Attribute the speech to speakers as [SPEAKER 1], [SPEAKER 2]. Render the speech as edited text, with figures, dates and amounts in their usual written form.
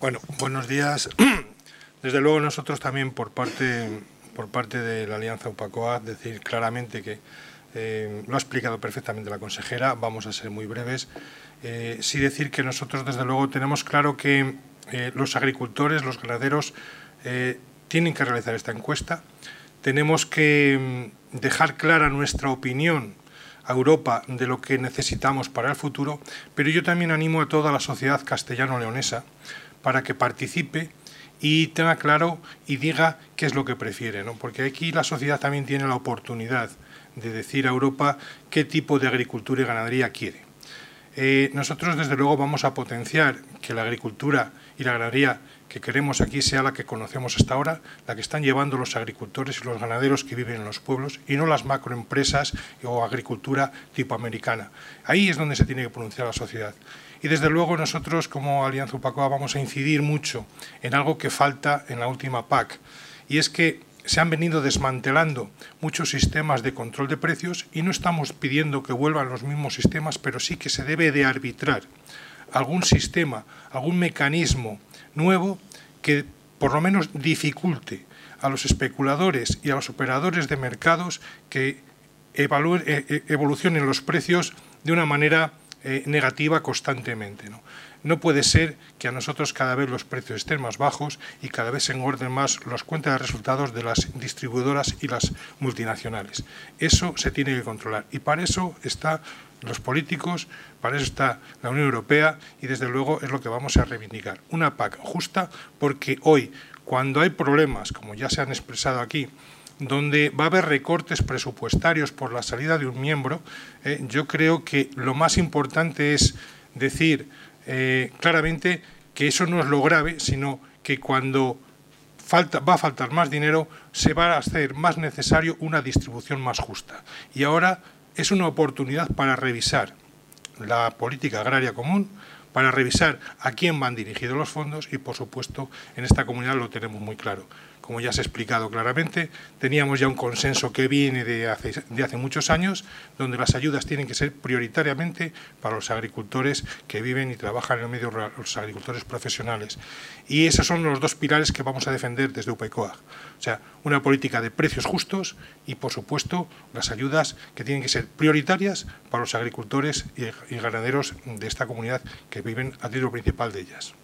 [SPEAKER 1] Bueno, buenos días. Desde luego nosotros también por parte de la Alianza UPACOA decir claramente que lo ha explicado perfectamente la consejera, vamos a ser muy breves. Sí decir que nosotros desde luego tenemos claro que los agricultores, los ganaderos tienen que realizar esta encuesta. Tenemos que dejar clara nuestra opinión a Europa de lo que necesitamos para el futuro, pero yo también animo a toda la sociedad castellano-leonesa para que participe y tenga claro y diga qué es lo que prefiere, ¿no? Porque aquí la sociedad también tiene la oportunidad de decir a Europa qué tipo de agricultura y ganadería quiere. Nosotros, desde luego, vamos a potenciar que la agricultura y la ganadería que queremos aquí sea la que conocemos hasta ahora, la que están llevando los agricultores y los ganaderos que viven en los pueblos y no las macroempresas o agricultura tipo americana. Ahí es donde se tiene que pronunciar la sociedad. Y desde luego nosotros como Alianza UPACOA vamos a incidir mucho en algo que falta en la última PAC, y es que se han venido desmantelando muchos sistemas de control de precios y no estamos pidiendo que vuelvan los mismos sistemas, pero sí que se debe de arbitrar algún sistema, algún mecanismo nuevo que por lo menos dificulte a los especuladores y a los operadores de mercados que evolucionen los precios de una manera negativa constantemente, ¿no? No puede ser que a nosotros cada vez los precios estén más bajos y cada vez se engorden más las cuentas de resultados de las distribuidoras y las multinacionales. Eso se tiene que controlar y para eso están los políticos, para eso está la Unión Europea y desde luego es lo que vamos a reivindicar. Una PAC justa porque hoy, cuando hay problemas, como ya se han expresado aquí, donde va a haber recortes presupuestarios por la salida de un miembro, yo creo que lo más importante es decir claramente que eso no es lo grave, sino que cuando va a faltar más dinero se va a hacer más necesario una distribución más justa. Y ahora es una oportunidad para revisar la política agraria común, para revisar a quién van dirigidos los fondos y, por supuesto, en esta comunidad lo tenemos muy claro. Como ya se ha explicado claramente, teníamos ya un consenso que viene de hace muchos años, donde las ayudas tienen que ser prioritariamente para los agricultores que viven y trabajan en el medio rural, los agricultores profesionales. Y esos son los dos pilares que vamos a defender desde UPACOA. O sea, una política de precios justos y, por supuesto, las ayudas que tienen que ser prioritarias para los agricultores y ganaderos de esta comunidad que viven a título principal de ellas.